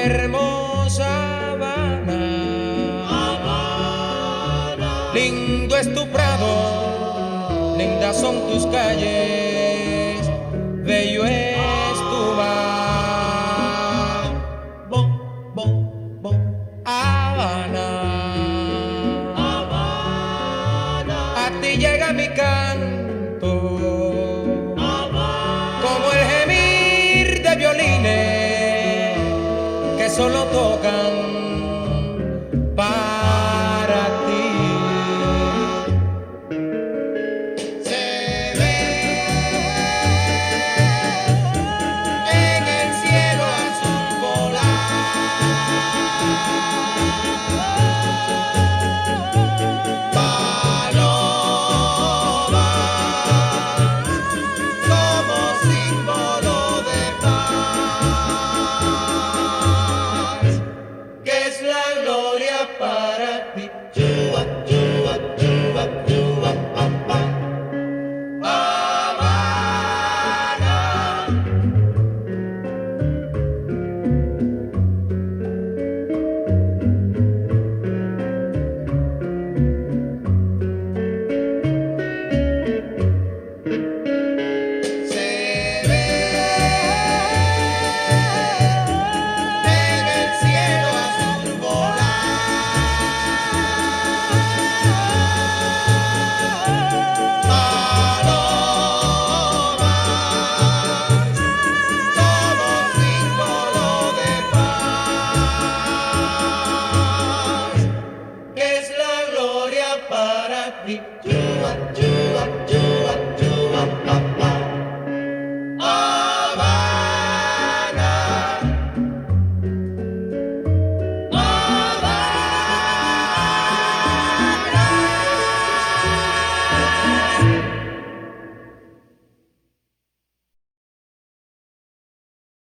hermosa Habana. Habana. Lindo es tu prado, lindas son tus calles, bello es tu mar. Bo, bo, bo. Habana, Habana. a ti llega mi canto, Habana. como el gemir de violines que solo tocan para ti. Se ve en el cielo azul palomas como símbolo de paz, que es la gloria para ti. Chua, chua, chua, chua, pa, pa. Habana. Se ve en el cielo azul palomas como símbolo de paz, que es la gloria para ti. Chua, chua, chua.